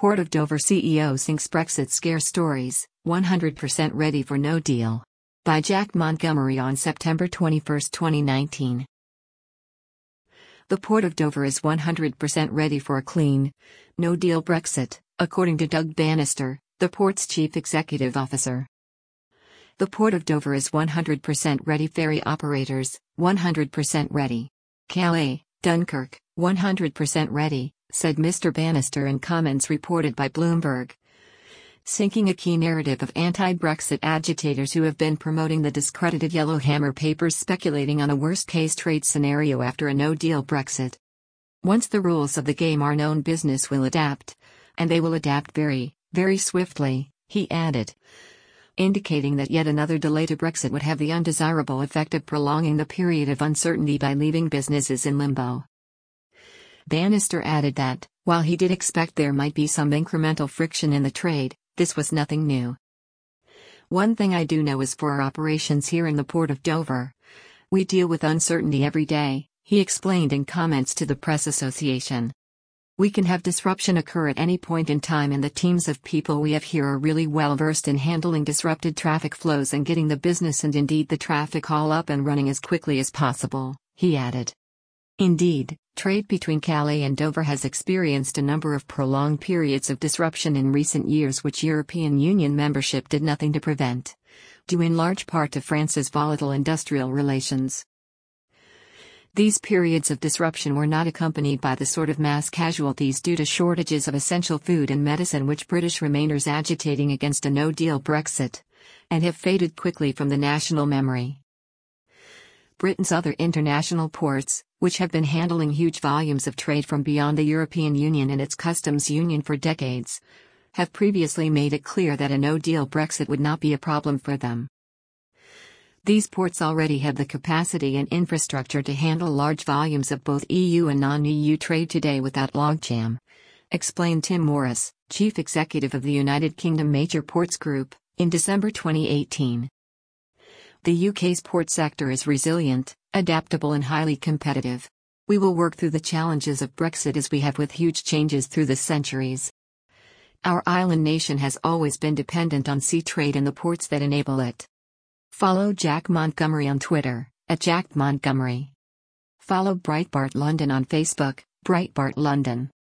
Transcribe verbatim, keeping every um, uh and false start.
Port of Dover C E O sinks Brexit scare stories, one hundred percent ready for no deal. By Jack Montgomery on September twenty-first, twenty nineteen. The Port of Dover is one hundred percent ready for a clean, no-deal Brexit, according to Doug Bannister, the port's chief executive officer. The Port of Dover is one hundred percent ready. Ferry operators, one hundred percent ready. Calais, Dunkirk, one hundred percent ready, said Mister Bannister in comments reported by Bloomberg. Sinking a key narrative of anti-Brexit agitators who have been promoting the discredited Yellowhammer Papers, speculating on a worst-case trade scenario after a no-deal Brexit. Once the rules of the game are known, business will adapt. And they will adapt very, very swiftly, he added, indicating that yet another delay to Brexit would have the undesirable effect of prolonging the period of uncertainty by leaving businesses in limbo. Bannister added that, while he did expect there might be some incremental friction in the trade, this was nothing new. One thing I do know is for our operations here in the Port of Dover, we deal with uncertainty every day, he explained in comments to the Press Association. We can have disruption occur at any point in time, and the teams of people we have here are really well versed in handling disrupted traffic flows and getting the business and indeed the traffic all up and running as quickly as possible, he added. Indeed, trade between Calais and Dover has experienced a number of prolonged periods of disruption in recent years, which European Union membership did nothing to prevent, due in large part to France's volatile industrial relations. These periods of disruption were not accompanied by the sort of mass casualties due to shortages of essential food and medicine which British Remainers agitating against a no-deal Brexit, and have faded quickly from the national memory. Britain's other international ports, which have been handling huge volumes of trade from beyond the European Union and its customs union for decades, have previously made it clear that a no-deal Brexit would not be a problem for them. These ports already have the capacity and infrastructure to handle large volumes of both E U and non-E U trade today without logjam, explained Tim Morris, chief executive of the United Kingdom Major Ports Group, in December twenty eighteen. The U K's port sector is resilient, adaptable and highly competitive. We will work through the challenges of Brexit as we have with huge changes through the centuries. Our island nation has always been dependent on sea trade and the ports that enable it. Follow Jack Montgomery on Twitter, at Jack Montgomery. Follow Breitbart London on Facebook, Breitbart London.